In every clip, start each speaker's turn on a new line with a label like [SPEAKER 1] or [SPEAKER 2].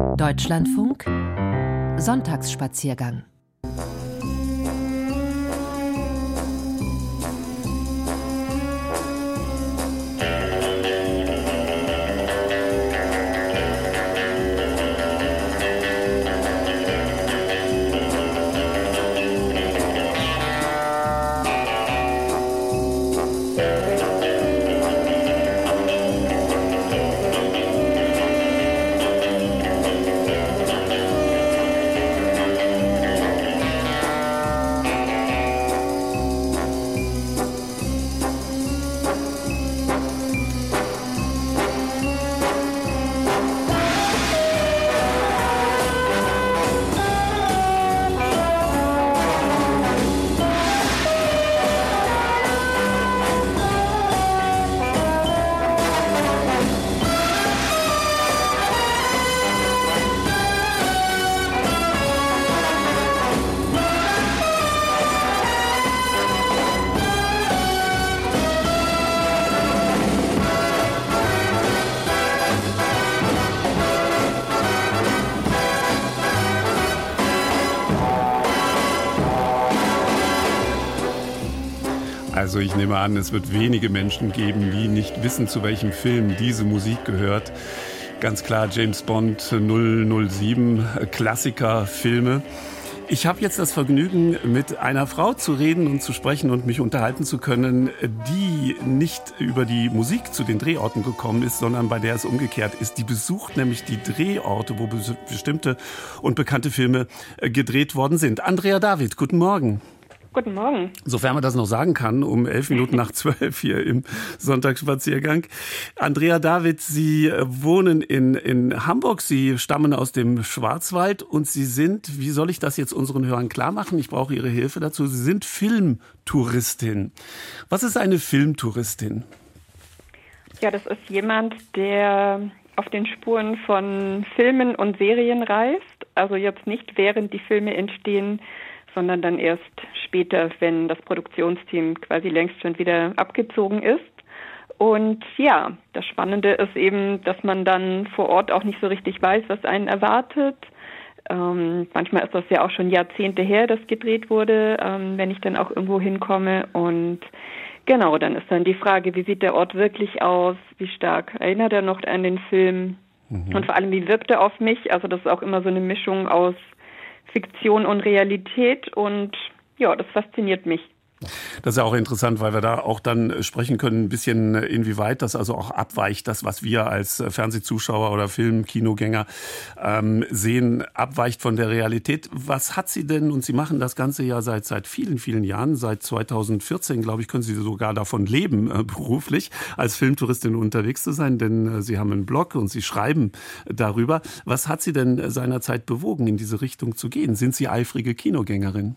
[SPEAKER 1] Deutschlandfunk Sonntagsspaziergang.
[SPEAKER 2] Also ich nehme an, es wird wenige Menschen geben, die nicht wissen, zu welchem Film diese Musik gehört. Ganz klar James Bond 007, Klassikerfilme. Ich habe jetzt das Vergnügen, mit einer Frau zu reden und zu sprechen und mich unterhalten zu können, die nicht über die Musik zu den Drehorten gekommen ist, sondern bei der es umgekehrt ist. Die besucht nämlich die Drehorte, wo bestimmte und bekannte Filme gedreht worden sind. Andrea David, guten Morgen.
[SPEAKER 3] Guten Morgen.
[SPEAKER 2] Sofern man das noch sagen kann, um 11:11 hier im Sonntagsspaziergang. Andrea David, Sie wohnen in Hamburg, Sie stammen aus dem Schwarzwald und Sie sind, wie soll ich das jetzt unseren Hörern klar machen? Ich brauche Ihre Hilfe dazu. Sie sind Filmtouristin. Was ist eine Filmtouristin?
[SPEAKER 3] Ja, das ist jemand, der auf den Spuren von Filmen und Serien reist. Also jetzt nicht während die Filme entstehen, sondern dann erst später, wenn das Produktionsteam quasi längst schon wieder abgezogen ist. Und ja, das Spannende ist eben, dass man dann vor Ort auch nicht so richtig weiß, was einen erwartet. Manchmal ist das ja auch schon Jahrzehnte her, dass gedreht wurde, wenn ich dann auch irgendwo hinkomme. Und genau, dann ist dann die Frage, wie sieht der Ort wirklich aus? Wie stark erinnert er noch an den Film? Und vor allem, wie wirkt er auf mich? Also das ist auch immer so eine Mischung aus Fiktion und Realität und ja, das fasziniert mich.
[SPEAKER 2] Das ist ja auch interessant, weil wir da auch dann sprechen können, ein bisschen inwieweit das also auch abweicht, das, was wir als Fernsehzuschauer oder Film-Kinogänger sehen, abweicht von der Realität. Was hat Sie denn, und Sie machen das Ganze ja seit vielen, vielen Jahren, seit 2014, glaube ich, können Sie sogar davon leben, beruflich als Filmtouristin unterwegs zu sein, denn Sie haben einen Blog und Sie schreiben darüber. Was hat Sie denn seinerzeit bewogen, in diese Richtung zu gehen? Sind Sie eifrige Kinogängerin?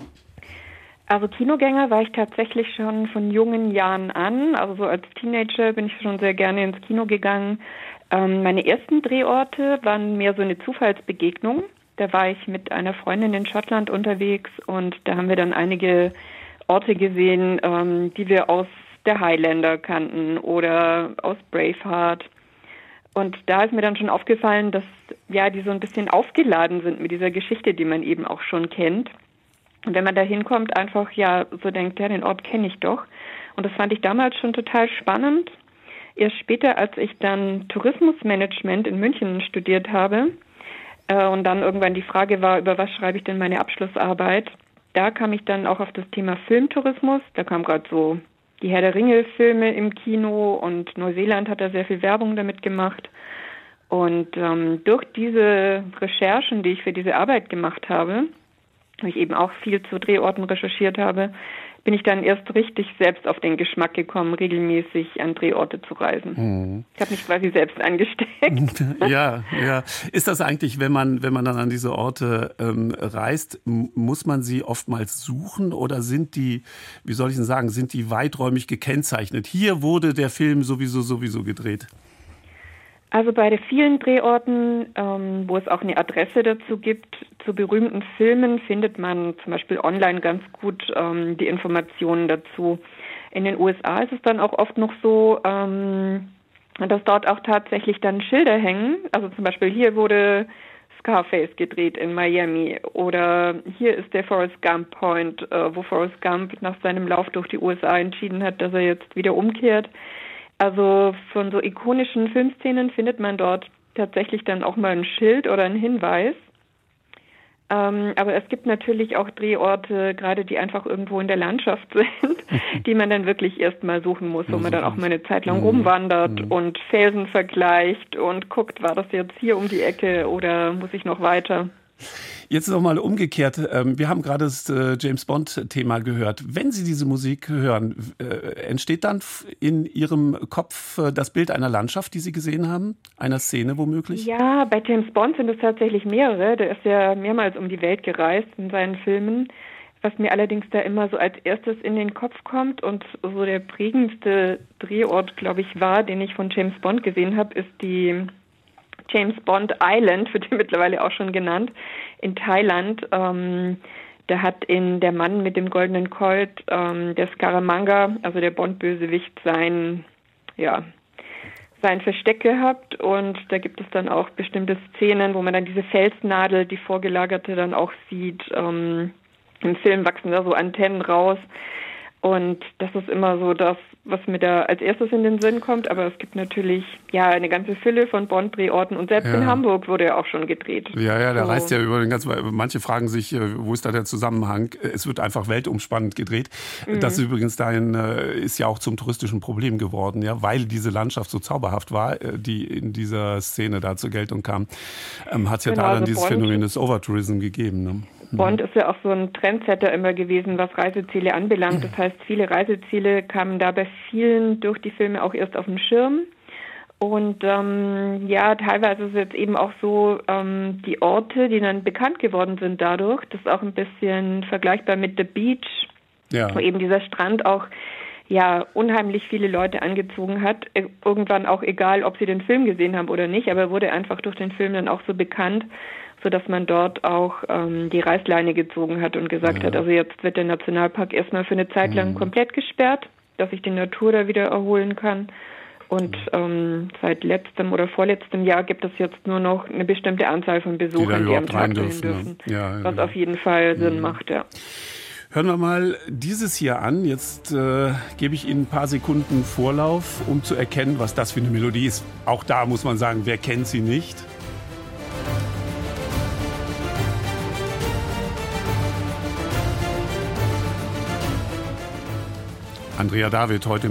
[SPEAKER 3] Also Kinogänger war ich tatsächlich schon von jungen Jahren an. Also so als Teenager bin ich schon sehr gerne ins Kino gegangen. Meine ersten Drehorte waren mehr so eine Zufallsbegegnung. Da war ich mit einer Freundin in Schottland unterwegs und da haben wir dann einige Orte gesehen, die wir aus der Highlander kannten oder aus Braveheart. Und da ist mir dann schon aufgefallen, dass ja die so ein bisschen aufgeladen sind mit dieser Geschichte, die man eben auch schon kennt. Und wenn man da hinkommt, einfach ja so denkt, ja, den Ort kenne ich doch. Und das fand ich damals schon total spannend. Erst später, als ich dann Tourismusmanagement in München studiert habe und dann irgendwann die Frage war, über was schreibe ich denn meine Abschlussarbeit, da kam ich dann auch auf das Thema Filmtourismus. Da kam gerade so die Herr der Ringe-Filme im Kino und Neuseeland hat da sehr viel Werbung damit gemacht. Und durch diese Recherchen, die ich für diese Arbeit gemacht habe, weil ich eben auch viel zu Drehorten recherchiert habe, bin ich dann erst richtig selbst auf den Geschmack gekommen, regelmäßig an Drehorte zu reisen. Ich habe mich quasi selbst angesteckt.
[SPEAKER 2] Ja. Ist das eigentlich, wenn man dann an diese Orte reist, muss man sie oftmals suchen oder sind die, wie soll ich denn sagen, sind die weiträumig gekennzeichnet? Hier wurde der Film sowieso gedreht.
[SPEAKER 3] Also bei den vielen Drehorten, wo es auch eine Adresse dazu gibt, zu berühmten Filmen findet man zum Beispiel online ganz gut die Informationen dazu. In den USA ist es dann auch oft noch so, dass dort auch tatsächlich dann Schilder hängen. Also zum Beispiel hier wurde Scarface gedreht in Miami oder hier ist der Forrest Gump Point, wo Forrest Gump nach seinem Lauf durch die USA entschieden hat, dass er jetzt wieder umkehrt. Also von so ikonischen Filmszenen findet man dort tatsächlich dann auch mal ein Schild oder einen Hinweis. Aber es gibt natürlich auch Drehorte, gerade die einfach irgendwo in der Landschaft sind, die man dann wirklich erst mal suchen muss, wo man dann auch mal eine Zeit lang rumwandert und Felsen vergleicht und guckt, war das jetzt hier um die Ecke oder muss ich noch weiter?
[SPEAKER 2] Jetzt noch mal umgekehrt. Wir haben gerade das James-Bond-Thema gehört. Wenn Sie diese Musik hören, entsteht dann in Ihrem Kopf das Bild einer Landschaft, die Sie gesehen haben? Einer Szene womöglich?
[SPEAKER 3] Ja, bei James Bond sind es tatsächlich mehrere. Der ist ja mehrmals um die Welt gereist in seinen Filmen. Was mir allerdings da immer so als erstes in den Kopf kommt und so der prägendste Drehort, glaube ich, war, den ich von James Bond gesehen habe, ist die James Bond Island, wird die mittlerweile auch schon genannt, in Thailand. Da hat der Mann mit dem goldenen Colt, der Scaramanga, also der Bond-Bösewicht, sein Versteck gehabt. Und da gibt es dann auch bestimmte Szenen, wo man dann diese Felsnadel, die vorgelagerte, dann auch sieht. Im Film wachsen da so Antennen raus. Und das ist immer so das, was mir da als erstes in den Sinn kommt. Aber es gibt natürlich eine ganze Fülle von Bond-Drehorten. Und selbst in Hamburg wurde ja auch schon gedreht.
[SPEAKER 2] Ja, der reist ja über den ganzen... Manche fragen sich, wo ist da der Zusammenhang? Es wird einfach weltumspannend gedreht. Das übrigens dahin ist ja auch zum touristischen Problem geworden, ja, weil diese Landschaft so zauberhaft war, die in dieser Szene da zur Geltung kam. Hat es ja da dann dieses Phänomen des Overtourism gegeben, ne?
[SPEAKER 3] Bond ist ja auch so ein Trendsetter immer gewesen, was Reiseziele anbelangt. Das heißt, viele Reiseziele kamen da bei vielen durch die Filme auch erst auf den Schirm. Und teilweise ist es jetzt eben auch so, die Orte, die dann bekannt geworden sind dadurch, das ist auch ein bisschen vergleichbar mit The Beach, wo eben dieser Strand auch unheimlich viele Leute angezogen hat. Irgendwann auch egal, ob sie den Film gesehen haben oder nicht, aber wurde einfach durch den Film dann auch so bekannt, sodass man dort auch die Reißleine gezogen hat und gesagt hat, also jetzt wird der Nationalpark erstmal für eine Zeit lang komplett gesperrt, dass sich die Natur da wieder erholen kann. Und seit letztem oder vorletztem Jahr gibt es jetzt nur noch eine bestimmte Anzahl von Besuchern, die am Tag rein dürfen. Ja, was auf jeden Fall Sinn macht, ja.
[SPEAKER 2] Hören wir mal dieses hier an. Jetzt gebe ich Ihnen ein paar Sekunden Vorlauf, um zu erkennen, was das für eine Melodie ist. Auch da muss man sagen, wer kennt sie nicht? Andrea David, heute im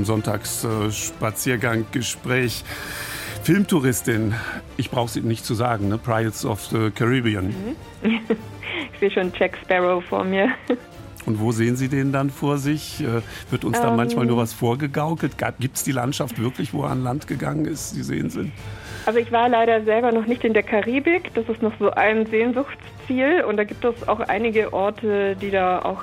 [SPEAKER 2] Sonntagsspaziergang-Gespräch. Filmtouristin, ich brauche sie nicht zu sagen, ne? Pirates of the Caribbean.
[SPEAKER 3] Ich sehe schon Jack Sparrow vor mir.
[SPEAKER 2] Und wo sehen Sie den dann vor sich? Wird uns da manchmal nur was vorgegaukelt? Gibt es die Landschaft wirklich, wo er an Land gegangen ist, diese Inseln?
[SPEAKER 3] Also ich war leider selber noch nicht in der Karibik. Das ist noch so ein Sehnsuchtsziel. Und da gibt es auch einige Orte, die da auch,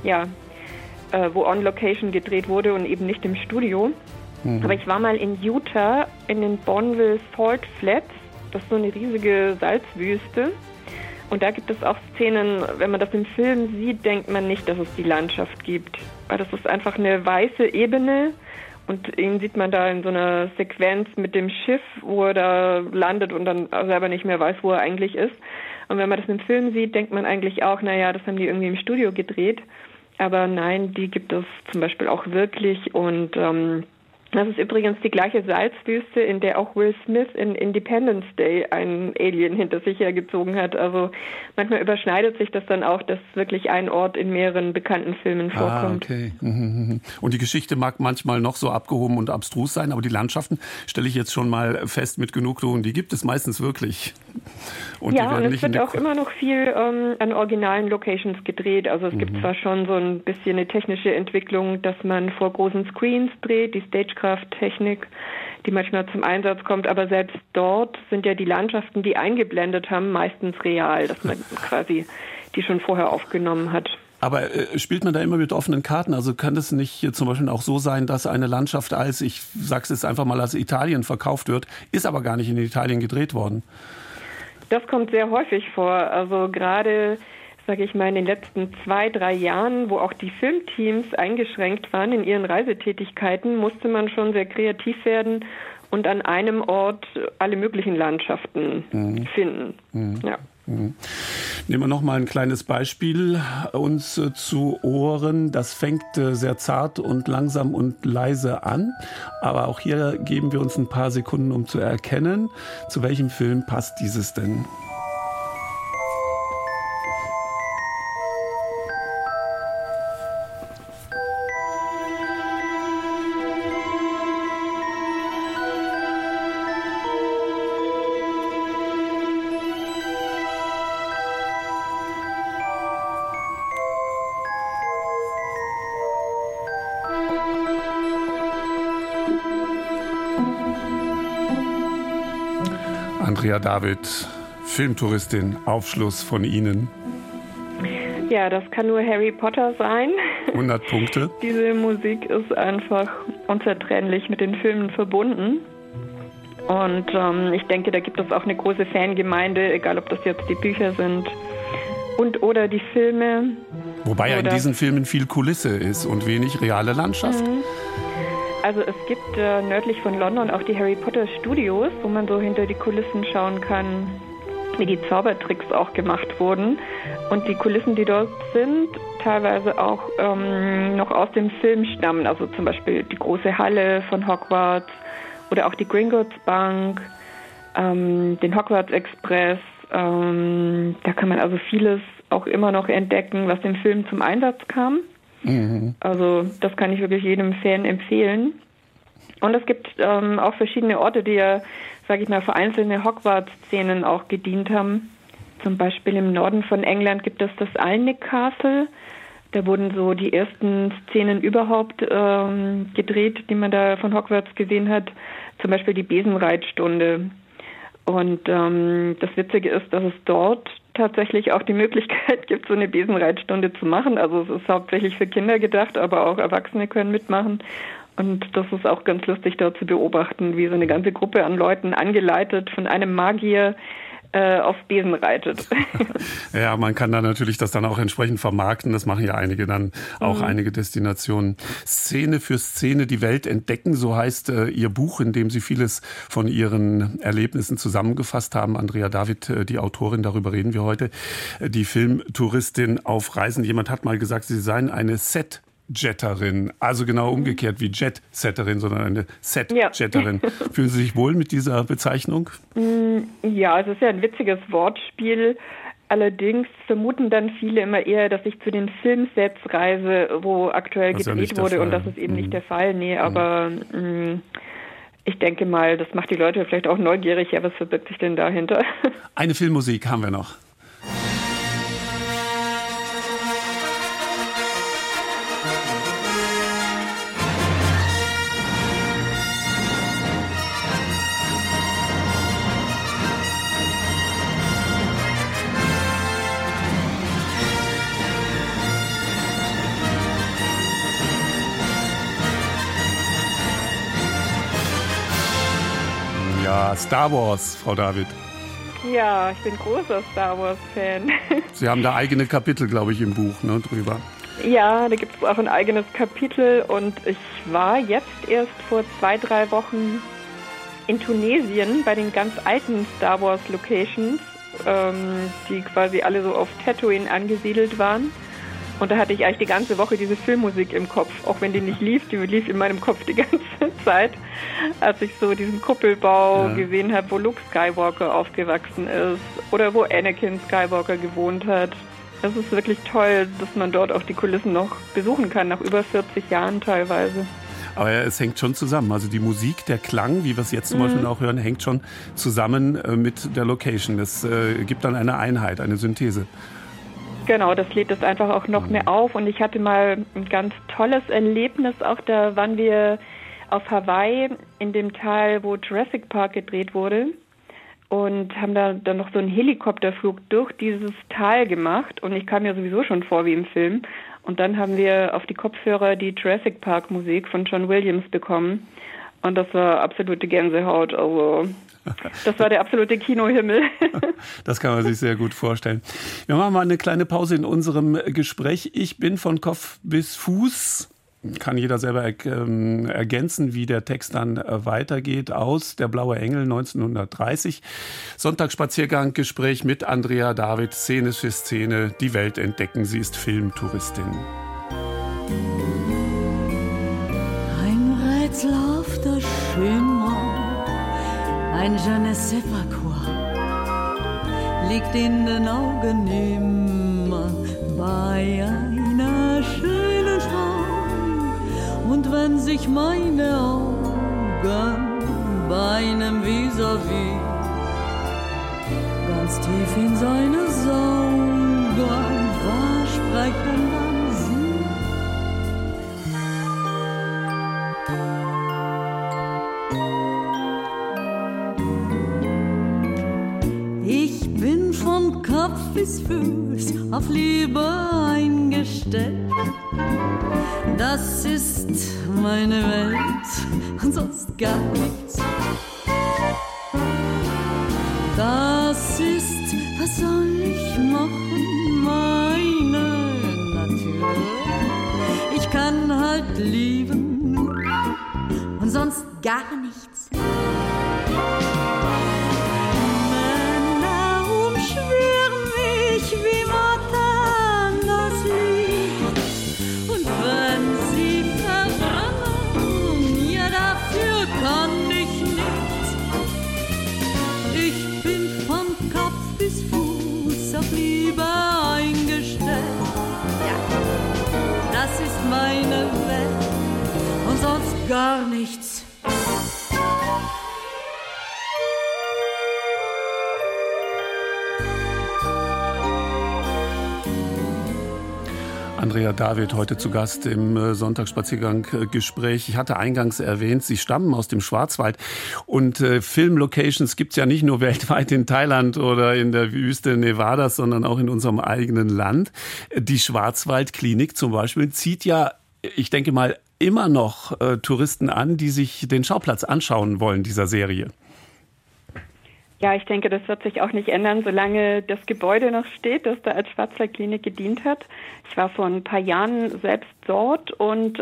[SPEAKER 3] wo on Location gedreht wurde und eben nicht im Studio. Aber ich war mal in Utah, in den Bonneville Salt Flats. Das ist so eine riesige Salzwüste. Und da gibt es auch Szenen, wenn man das im Film sieht, denkt man nicht, dass es die Landschaft gibt. Weil das ist einfach eine weiße Ebene und ihn sieht man da in so einer Sequenz mit dem Schiff, wo er da landet und dann selber nicht mehr weiß, wo er eigentlich ist. Und wenn man das im Film sieht, denkt man eigentlich auch, das haben die irgendwie im Studio gedreht. Aber nein, die gibt es zum Beispiel auch wirklich und das ist übrigens die gleiche Salzwüste, in der auch Will Smith in Independence Day einen Alien hinter sich hergezogen hat. Also manchmal überschneidet sich das dann auch, dass wirklich ein Ort in mehreren bekannten Filmen vorkommt.
[SPEAKER 2] Okay. Und die Geschichte mag manchmal noch so abgehoben und abstrus sein, aber die Landschaften, stelle ich jetzt schon mal fest mit Genugtuung, die gibt es meistens wirklich.
[SPEAKER 3] Und es wird auch immer noch viel an originalen Locations gedreht. Also es gibt zwar schon so ein bisschen eine technische Entwicklung, dass man vor großen Screens dreht, die Stagecraft-Technik, die manchmal zum Einsatz kommt, aber selbst dort sind ja die Landschaften, die eingeblendet haben, meistens real, dass man quasi die schon vorher aufgenommen hat.
[SPEAKER 2] Aber spielt man da immer mit offenen Karten? Also kann es nicht zum Beispiel auch so sein, dass eine Landschaft ich sag's jetzt einfach mal, als Italien verkauft wird, ist aber gar nicht in Italien gedreht worden?
[SPEAKER 3] Das kommt sehr häufig vor. Also gerade, sage ich mal, in den letzten 2-3 Jahren, wo auch die Filmteams eingeschränkt waren in ihren Reisetätigkeiten, musste man schon sehr kreativ werden und an einem Ort alle möglichen Landschaften finden. Ja.
[SPEAKER 2] Nehmen wir noch mal ein kleines Beispiel uns zu Ohren. Das fängt sehr zart und langsam und leise an. Aber auch hier geben wir uns ein paar Sekunden, um zu erkennen, zu welchem Film passt dieses denn? Andrea David, Filmtouristin, Aufschluss von Ihnen.
[SPEAKER 3] Ja, das kann nur Harry Potter sein.
[SPEAKER 2] 100 Punkte.
[SPEAKER 3] Diese Musik ist einfach unzertrennlich mit den Filmen verbunden. Und ich denke, da gibt es auch eine große Fangemeinde, egal ob das jetzt die Bücher sind oder die Filme.
[SPEAKER 2] Wobei ja in diesen Filmen viel Kulisse ist und wenig reale Landschaft.
[SPEAKER 3] Also es gibt nördlich von London auch die Harry Potter Studios, wo man so hinter die Kulissen schauen kann, wie die Zaubertricks auch gemacht wurden. Und die Kulissen, die dort sind, teilweise auch noch aus dem Film stammen. Also zum Beispiel die große Halle von Hogwarts oder auch die Gringotts Bank, den Hogwarts Express. Da kann man also vieles auch immer noch entdecken, was im Film zum Einsatz kam. Also das kann ich wirklich jedem Fan empfehlen. Und es gibt auch verschiedene Orte, die ja, sage ich mal, für einzelne Hogwarts-Szenen auch gedient haben. Zum Beispiel im Norden von England gibt es das Alnwick Castle. Da wurden so die ersten Szenen überhaupt gedreht, die man da von Hogwarts gesehen hat. Zum Beispiel die Besenreitstunde. Und das Witzige ist, dass es dort tatsächlich auch die Möglichkeit gibt, so eine Besenreitstunde zu machen. Also es ist hauptsächlich für Kinder gedacht, aber auch Erwachsene können mitmachen. Und das ist auch ganz lustig, dort zu beobachten, wie so eine ganze Gruppe an Leuten, angeleitet von einem Magier, auf Besen reitet.
[SPEAKER 2] Ja, man kann da natürlich das dann auch entsprechend vermarkten. Das machen ja einige dann, auch einige Destinationen. Szene für Szene die Welt entdecken, so heißt Ihr Buch, in dem Sie vieles von Ihren Erlebnissen zusammengefasst haben. Andrea David, die Autorin, darüber reden wir heute. Die Filmtouristin auf Reisen. Jemand hat mal gesagt, Sie seien eine Set-Jetterin, also genau umgekehrt wie Jet-Setterin, sondern eine Set-Jetterin. Ja. Fühlen Sie sich wohl mit dieser Bezeichnung?
[SPEAKER 3] Ja, es ist ja ein witziges Wortspiel. Allerdings vermuten dann viele immer eher, dass ich zu den Filmsets reise, wo aktuell gedreht wurde, und das ist eben nicht der Fall. Nee, aber ich denke mal, das macht die Leute vielleicht auch neugierig. Ja, was verbirgt sich denn dahinter?
[SPEAKER 2] Eine Filmmusik haben wir noch. Ja, Star Wars, Frau David.
[SPEAKER 3] Ja, ich bin großer Star Wars-Fan.
[SPEAKER 2] Sie haben da eigene Kapitel, glaube ich, im Buch, ne, drüber.
[SPEAKER 3] Ja, da gibt es auch ein eigenes Kapitel, und ich war jetzt erst vor 2-3 Wochen in Tunesien bei den ganz alten Star Wars Locations, die quasi alle so auf Tatooine angesiedelt waren. Und da hatte ich eigentlich die ganze Woche diese Filmmusik im Kopf, auch wenn die nicht lief, die lief in meinem Kopf die ganze Zeit, als ich so diesen Kuppelbau gesehen habe, wo Luke Skywalker aufgewachsen ist oder wo Anakin Skywalker gewohnt hat. Das ist wirklich toll, dass man dort auch die Kulissen noch besuchen kann, nach über 40 Jahren teilweise.
[SPEAKER 2] Aber es hängt schon zusammen. Also die Musik, der Klang, wie wir es jetzt zum Beispiel auch hören, hängt schon zusammen mit der Location. Das gibt dann eine Einheit, eine Synthese.
[SPEAKER 3] Genau, das lädt es einfach auch noch mehr auf. Und ich hatte mal ein ganz tolles Erlebnis. Auch da waren wir auf Hawaii in dem Teil, wo Jurassic Park gedreht wurde, und haben da dann noch so einen Helikopterflug durch dieses Tal gemacht. Und ich kam mir sowieso schon vor wie im Film. Und dann haben wir auf die Kopfhörer die Jurassic Park Musik von John Williams bekommen. Und das war absolute Gänsehaut. Also das war der absolute Kinohimmel.
[SPEAKER 2] Das kann man sich sehr gut vorstellen. Wir machen mal eine kleine Pause in unserem Gespräch. Ich bin von Kopf bis Fuß Kann jeder selber ergänzen, wie der Text dann weitergeht. Aus Der blaue Engel 1930. Sonntagsspaziergang, Gespräch mit Andrea David, Szene für Szene. Die Welt entdecken. Sie ist Filmtouristin.
[SPEAKER 1] Ein rätselhafter Schimmer, ein je ne sais pas quoi, liegt in den Augen immer bei einer schönen Frau. Und wenn sich meine Augen bei einem Vis-à-vis ganz tief in seine saugen, was sprechen dann sie? Ich bin von Kopf bis Fuß auf Liebe eingestellt. Das ist meine Welt und sonst gar nichts. Das ist, was soll ich machen, meine Natur. Ich kann halt lieben und sonst gar nichts. Männer umschwirren mich wie Motten das Licht. Und wenn sie verrennen, ja dafür kann ich nichts. Ich bin von Kopf bis Fuß auf Liebe eingestellt. Ja, das ist meine Welt und sonst gar nichts.
[SPEAKER 2] Andrea David heute zu Gast im Sonntagsspaziergang-Gespräch. Ich hatte eingangs erwähnt, Sie stammen aus dem Schwarzwald und Filmlocations gibt es ja nicht nur weltweit in Thailand oder in der Wüste Nevadas, sondern auch in unserem eigenen Land. Die Schwarzwaldklinik zum Beispiel zieht ja, ich denke mal, immer noch Touristen an, die sich den Schauplatz anschauen wollen dieser Serie.
[SPEAKER 3] Ja, ich denke, das wird sich auch nicht ändern, solange das Gebäude noch steht, das da als Schwarzwaldklinik gedient hat. Ich war vor ein paar Jahren selbst dort und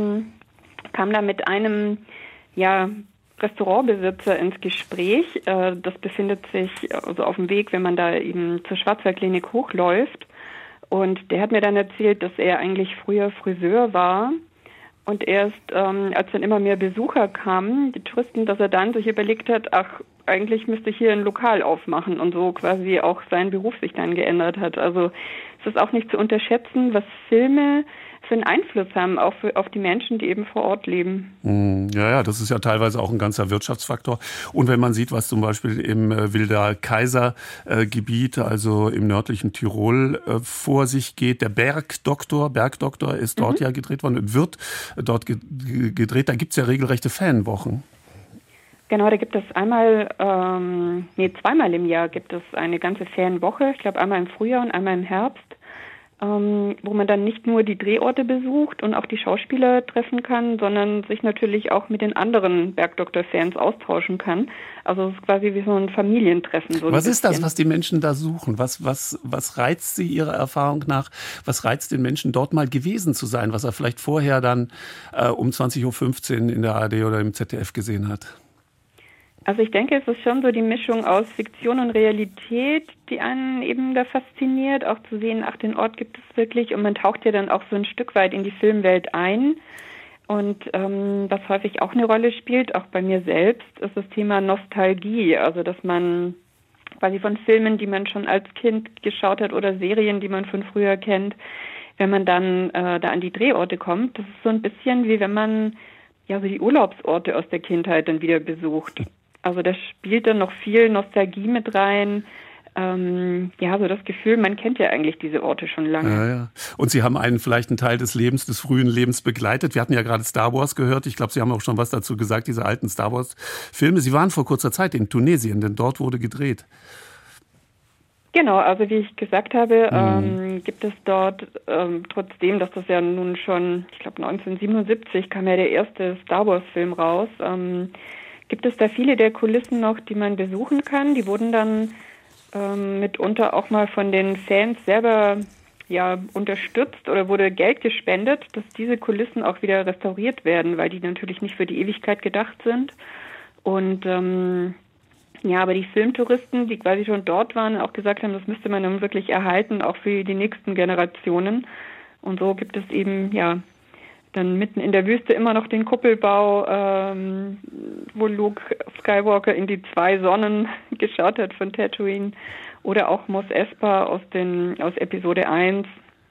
[SPEAKER 3] kam da mit einem Restaurantbesitzer ins Gespräch. Das befindet sich also auf dem Weg, wenn man da eben zur Schwarzwaldklinik hochläuft. Und der hat mir dann erzählt, dass er eigentlich früher Friseur war. Und erst, als dann immer mehr Besucher kamen, die Touristen, dass er dann sich überlegt hat, ach, eigentlich müsste ich hier ein Lokal aufmachen und so quasi auch sein Beruf sich dann geändert hat. Also es ist auch nicht zu unterschätzen, was Filme für einen Einfluss haben, auch auf die Menschen, die eben vor Ort leben.
[SPEAKER 2] Ja, das ist ja teilweise auch ein ganzer Wirtschaftsfaktor. Und wenn man sieht, was zum Beispiel im Wilder Kaiser-Gebiet, also im nördlichen Tirol, vor sich geht, der Bergdoktor ist dort ja gedreht worden, wird dort gedreht. Da gibt es ja regelrechte Fanwochen.
[SPEAKER 3] Genau, da gibt es zweimal im Jahr gibt es eine ganze Fanwoche. Ich glaube, einmal im Frühjahr und einmal im Herbst, wo man dann nicht nur die Drehorte besucht und auch die Schauspieler treffen kann, sondern sich natürlich auch mit den anderen Bergdoktor-Fans austauschen kann. Also es ist quasi wie so ein Familientreffen. So
[SPEAKER 2] was ist das, was die Menschen da suchen? Was reizt sie Ihrer Erfahrung nach? Was reizt den Menschen, dort mal gewesen zu sein, was er vielleicht vorher dann um 20.15 Uhr in der ARD oder im ZDF gesehen hat?
[SPEAKER 3] Also ich denke, es ist schon so die Mischung aus Fiktion und Realität, die einen eben da fasziniert, auch zu sehen, ach, den Ort gibt es wirklich und man taucht ja dann auch so ein Stück weit in die Filmwelt ein. Und was häufig auch eine Rolle spielt, auch bei mir selbst, ist das Thema Nostalgie, also dass man quasi von Filmen, die man schon als Kind geschaut hat oder Serien, die man von früher kennt, wenn man dann da an die Drehorte kommt, das ist so ein bisschen wie wenn man so die Urlaubsorte aus der Kindheit dann wieder besucht. Also da spielt dann noch viel Nostalgie mit rein. So das Gefühl, man kennt ja eigentlich diese Orte schon lange.
[SPEAKER 2] Ja. Und Sie haben vielleicht einen Teil des frühen Lebens begleitet. Wir hatten ja gerade Star Wars gehört. Ich glaube, Sie haben auch schon was dazu gesagt, diese alten Star Wars-Filme. Sie waren vor kurzer Zeit in Tunesien, denn dort wurde gedreht.
[SPEAKER 3] Genau, also wie ich gesagt habe, gibt es dort, trotzdem, dass das ja nun schon, ich glaube 1977 kam ja der erste Star Wars-Film raus, gibt es da viele der Kulissen noch, die man besuchen kann. Die wurden dann mitunter auch mal von den Fans selber unterstützt oder wurde Geld gespendet, dass diese Kulissen auch wieder restauriert werden, weil die natürlich nicht für die Ewigkeit gedacht sind. Und aber die Filmtouristen, die quasi schon dort waren, auch gesagt haben, das müsste man dann wirklich erhalten, auch für die nächsten Generationen. Und so gibt es eben, dann mitten in der Wüste immer noch den Kuppelbau, wo Luke Skywalker in die 2 Sonnen geschaut hat von Tatooine. Oder auch Mos Espa aus Episode 1.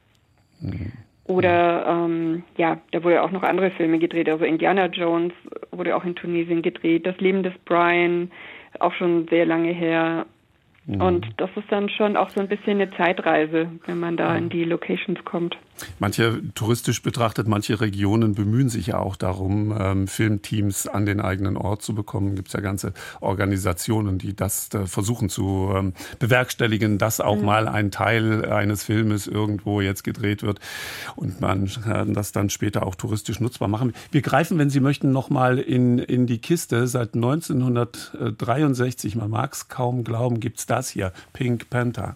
[SPEAKER 3] Oder, da wurde auch noch andere Filme gedreht. Also Indiana Jones wurde auch in Tunesien gedreht. Das Leben des Brian, auch schon sehr lange her. Und das ist dann schon auch so ein bisschen eine Zeitreise, wenn man da in die Locations kommt.
[SPEAKER 2] Touristisch betrachtet, manche Regionen bemühen sich ja auch darum, Filmteams an den eigenen Ort zu bekommen. Gibt es ja ganze Organisationen, die das versuchen zu bewerkstelligen, dass auch mal ein Teil eines Filmes irgendwo jetzt gedreht wird und man das dann später auch touristisch nutzbar machen. Wir greifen, wenn Sie möchten, nochmal in die Kiste. Seit 1963, man mag es kaum glauben, gibt es das hier, Pink Panther.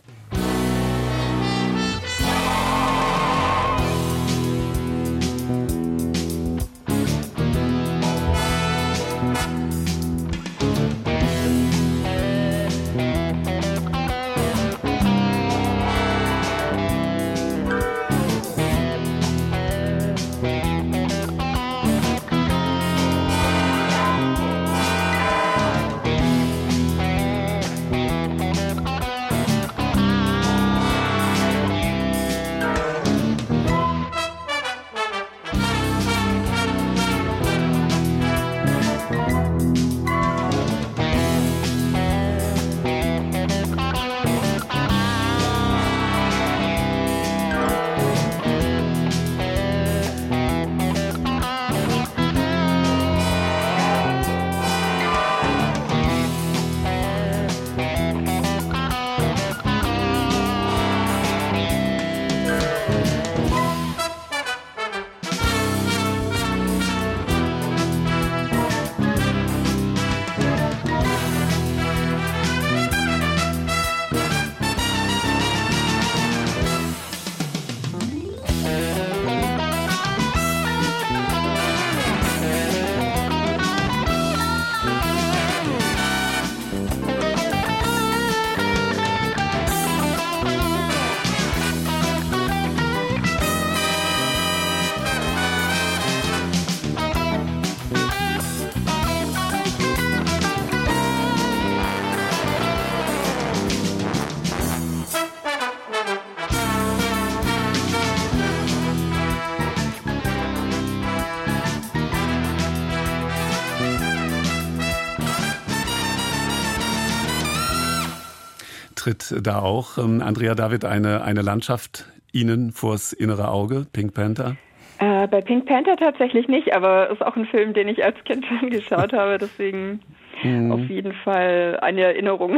[SPEAKER 2] Tritt da auch, Andrea David, eine Landschaft Ihnen vors innere Auge, Pink Panther?
[SPEAKER 3] Bei Pink Panther tatsächlich nicht, aber es ist auch ein Film, den ich als Kind schon geschaut habe, deswegen auf jeden Fall eine Erinnerung.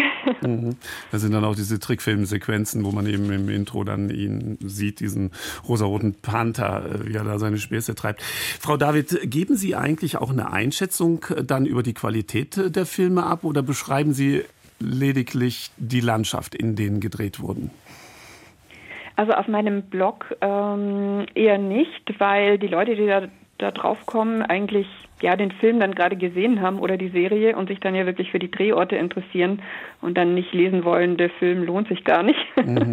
[SPEAKER 2] Da sind dann auch diese Trickfilmsequenzen, wo man eben im Intro dann ihn sieht, diesen rosaroten Panther, wie er da seine Späße treibt. Frau David, geben Sie eigentlich auch eine Einschätzung dann über die Qualität der Filme ab oder beschreiben Sie lediglich die Landschaft, in denen gedreht wurden?
[SPEAKER 3] Also auf meinem Blog eher nicht, weil die Leute, die da drauf kommen, eigentlich den Film dann gerade gesehen haben oder die Serie und sich dann ja wirklich für die Drehorte interessieren und dann nicht lesen wollen, der Film lohnt sich gar nicht.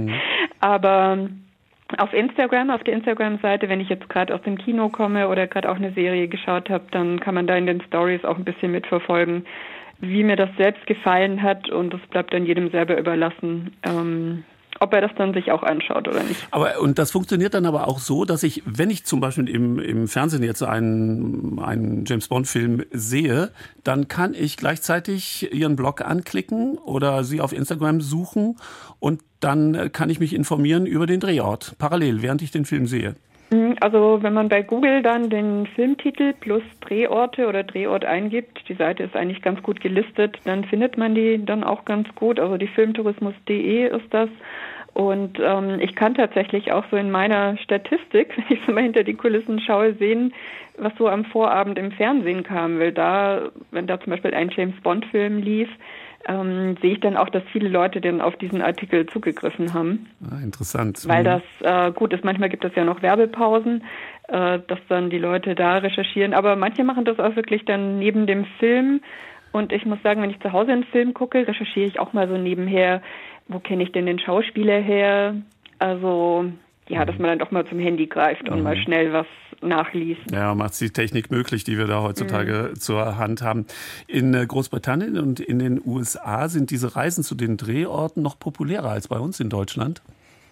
[SPEAKER 3] Aber auf Instagram, auf der Instagram-Seite, wenn ich jetzt gerade aus dem Kino komme oder gerade auch eine Serie geschaut habe, dann kann man da in den Stories auch ein bisschen mitverfolgen, wie mir das selbst gefallen hat, und das bleibt dann jedem selber überlassen, ob er das dann sich auch anschaut oder nicht.
[SPEAKER 2] Und das funktioniert dann aber auch so, dass ich, wenn ich zum Beispiel im Fernsehen jetzt einen James-Bond-Film sehe, dann kann ich gleichzeitig Ihren Blog anklicken oder Sie auf Instagram suchen und dann kann ich mich informieren über den Drehort, parallel, während ich den Film sehe.
[SPEAKER 3] Also wenn man bei Google dann den Filmtitel plus Drehorte oder Drehort eingibt, die Seite ist eigentlich ganz gut gelistet, dann findet man die dann auch ganz gut. Also die filmtourismus.de ist das. Und ich kann tatsächlich auch so in meiner Statistik, wenn ich so mal hinter die Kulissen schaue, sehen, was so am Vorabend im Fernsehen kam. Weil wenn da zum Beispiel ein James-Bond-Film lief, sehe ich dann auch, dass viele Leute dann auf diesen Artikel zugegriffen haben.
[SPEAKER 2] Interessant.
[SPEAKER 3] Weil das gut ist. Manchmal gibt es ja noch Werbepausen, dass dann die Leute da recherchieren. Aber manche machen das auch wirklich dann neben dem Film. Und ich muss sagen, wenn ich zu Hause einen Film gucke, recherchiere ich auch mal so nebenher, wo kenne ich denn den Schauspieler her? Also ja, dass man dann doch mal zum Handy greift und mal schnell was nachliest.
[SPEAKER 2] Ja, macht die Technik möglich, die wir da heutzutage zur Hand haben. In Großbritannien und in den USA sind diese Reisen zu den Drehorten noch populärer als bei uns in Deutschland?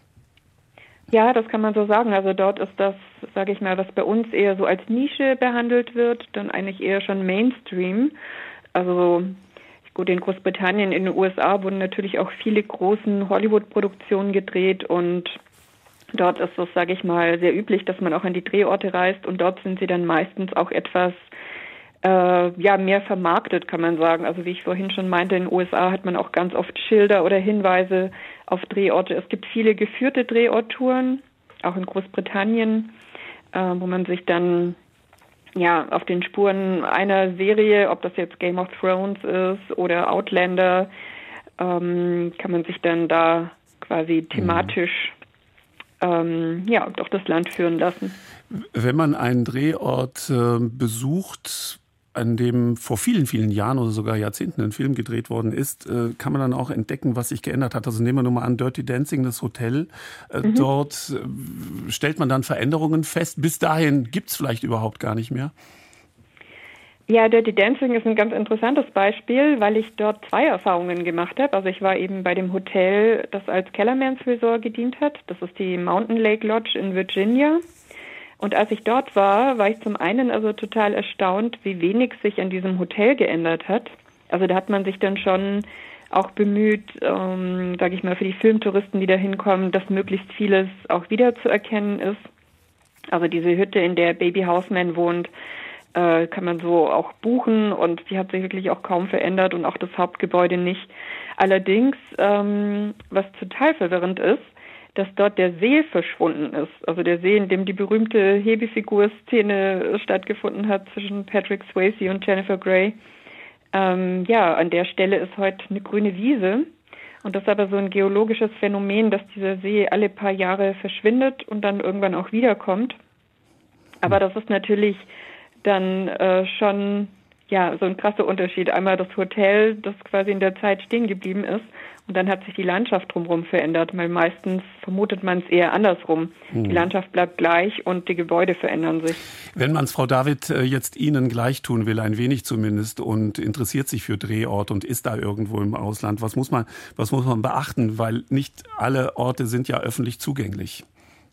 [SPEAKER 3] Ja, das kann man so sagen. Also dort ist das, sage ich mal, was bei uns eher so als Nische behandelt wird, dann eigentlich eher schon Mainstream. Also gut, in Großbritannien, in den USA wurden natürlich auch viele großen Hollywood-Produktionen gedreht und dort ist es, sage ich mal, sehr üblich, dass man auch an die Drehorte reist und dort sind sie dann meistens auch etwas mehr vermarktet, kann man sagen. Also wie ich vorhin schon meinte, in den USA hat man auch ganz oft Schilder oder Hinweise auf Drehorte. Es gibt viele geführte Drehorttouren, auch in Großbritannien, wo man sich dann auf den Spuren einer Serie, ob das jetzt Game of Thrones ist oder Outlander, kann man sich dann da quasi thematisch durch das Land führen lassen.
[SPEAKER 2] Wenn man einen Drehort besucht, an dem vor vielen, vielen Jahren oder sogar Jahrzehnten ein Film gedreht worden ist, kann man dann auch entdecken, was sich geändert hat. Also nehmen wir nur mal an, Dirty Dancing, das Hotel. Dort stellt man dann Veränderungen fest. Bis dahin gibt es vielleicht überhaupt gar nicht mehr.
[SPEAKER 3] Ja, Dirty Dancing ist ein ganz interessantes Beispiel, weil ich dort 2 Erfahrungen gemacht habe. Also ich war eben bei dem Hotel, das als Kellerman's Resort gedient hat. Das ist die Mountain Lake Lodge in Virginia. Und als ich dort war, war ich zum einen also total erstaunt, wie wenig sich an diesem Hotel geändert hat. Also da hat man sich dann schon auch bemüht, sage ich mal, für die Filmtouristen, die da hinkommen, dass möglichst vieles auch wiederzuerkennen ist. Also diese Hütte, in der Baby Houseman wohnt, kann man so auch buchen und die hat sich wirklich auch kaum verändert und auch das Hauptgebäude nicht. Allerdings, was total verwirrend ist, dass dort der See verschwunden ist. Also der See, in dem die berühmte Hebefigur-Szene stattgefunden hat zwischen Patrick Swayze und Jennifer Grey. An der Stelle ist heute eine grüne Wiese. Und das ist aber so ein geologisches Phänomen, dass dieser See alle paar Jahre verschwindet und dann irgendwann auch wiederkommt. Aber das ist natürlich dann schon so ein krasser Unterschied. Einmal das Hotel, das quasi in der Zeit stehen geblieben ist und dann hat sich die Landschaft drumherum verändert, weil meistens vermutet man es eher andersrum. Die Landschaft bleibt gleich und die Gebäude verändern sich.
[SPEAKER 2] Wenn man es, Frau David, jetzt Ihnen gleich tun will, ein wenig zumindest, und interessiert sich für Drehort und ist da irgendwo im Ausland, was muss man beachten? Weil nicht alle Orte sind ja öffentlich zugänglich.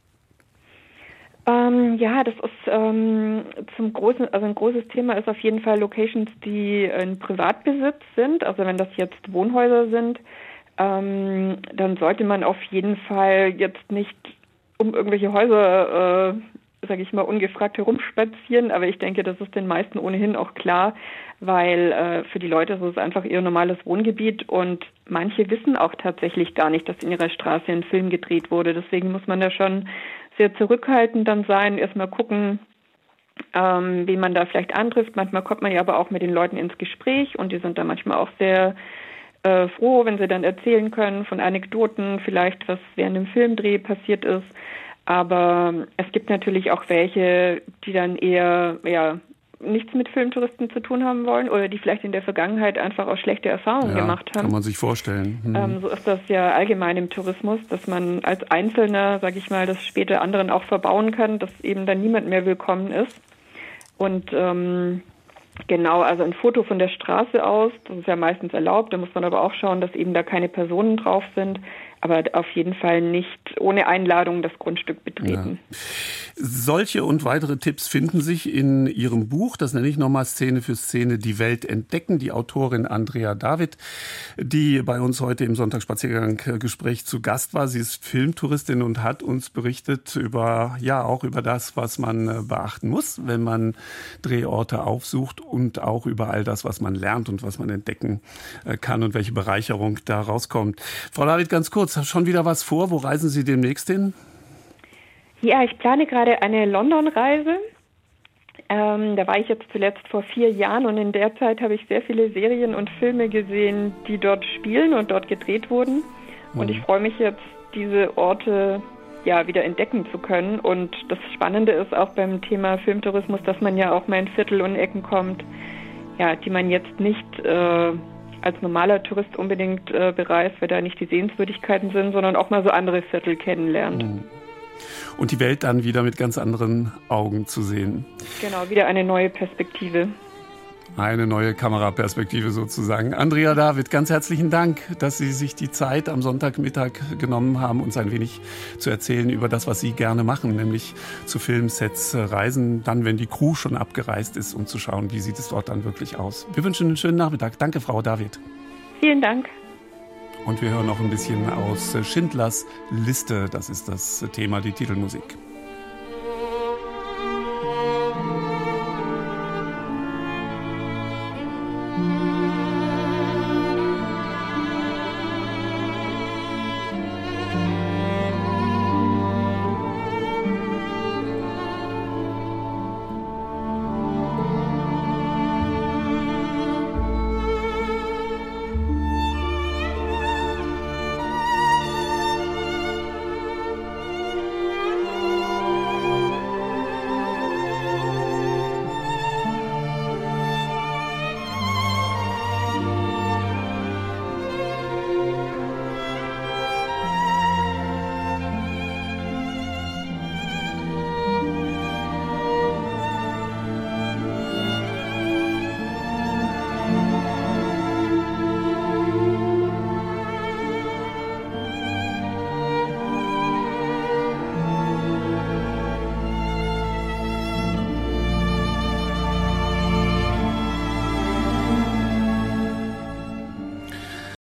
[SPEAKER 3] Das ist ein großes Thema ist auf jeden Fall Locations, die in Privatbesitz sind. Also wenn das jetzt Wohnhäuser sind, dann sollte man auf jeden Fall jetzt nicht um irgendwelche Häuser, ungefragt herumspazieren. Aber ich denke, das ist den meisten ohnehin auch klar, weil für die Leute ist es einfach ihr normales Wohngebiet und manche wissen auch tatsächlich gar nicht, dass in ihrer Straße ein Film gedreht wurde. Deswegen muss man da schon sehr zurückhaltend dann sein, erstmal gucken, wen man da vielleicht antrifft. Manchmal kommt man ja aber auch mit den Leuten ins Gespräch und die sind da manchmal auch sehr froh, wenn sie dann erzählen können von Anekdoten, vielleicht was während dem Filmdreh passiert ist. Aber es gibt natürlich auch welche, die dann eher nichts mit Filmtouristen zu tun haben wollen oder die vielleicht in der Vergangenheit einfach auch schlechte Erfahrungen gemacht haben.
[SPEAKER 2] Kann man sich vorstellen.
[SPEAKER 3] So ist das ja allgemein im Tourismus, dass man als Einzelner, das später anderen auch verbauen kann, dass eben dann niemand mehr willkommen ist. Und also ein Foto von der Straße aus, das ist ja meistens erlaubt, da muss man aber auch schauen, dass eben da keine Personen drauf sind, aber auf jeden Fall nicht ohne Einladung das Grundstück betreten.
[SPEAKER 2] Ja. Solche und weitere Tipps finden sich in Ihrem Buch, das nenne ich nochmal Szene für Szene, die Welt entdecken. Die Autorin Andrea David, die bei uns heute im Sonntagsspaziergang-Gespräch zu Gast war. Sie ist Filmtouristin und hat uns berichtet über das, was man beachten muss, wenn man Drehorte aufsucht und auch über all das, was man lernt und was man entdecken kann und welche Bereicherung da rauskommt. Frau David, ganz kurz, schon wieder was vor? Wo reisen Sie demnächst hin?
[SPEAKER 3] Ja, ich plane gerade eine London-Reise. Da war ich jetzt zuletzt vor 4 Jahren und in der Zeit habe ich sehr viele Serien und Filme gesehen, die dort spielen und dort gedreht wurden. Und ich freue mich jetzt, diese Orte wieder entdecken zu können. Und das Spannende ist auch beim Thema Filmtourismus, dass man ja auch mal in Viertel und Ecken kommt, die man jetzt nicht als normaler Tourist unbedingt bereist, weil da nicht die Sehenswürdigkeiten sind, sondern auch mal so andere Viertel kennenlernt.
[SPEAKER 2] Und die Welt dann wieder mit ganz anderen Augen zu sehen.
[SPEAKER 3] Genau, wieder eine neue Perspektive.
[SPEAKER 2] Eine neue Kameraperspektive sozusagen. Andrea David, ganz herzlichen Dank, dass Sie sich die Zeit am Sonntagmittag genommen haben, uns ein wenig zu erzählen über das, was Sie gerne machen, nämlich zu Filmsets reisen, dann, wenn die Crew schon abgereist ist, um zu schauen, wie sieht es dort dann wirklich aus. Wir wünschen einen schönen Nachmittag. Danke, Frau David.
[SPEAKER 3] Vielen Dank.
[SPEAKER 2] Und wir hören noch ein bisschen aus Schindlers Liste. Das ist das Thema, die Titelmusik.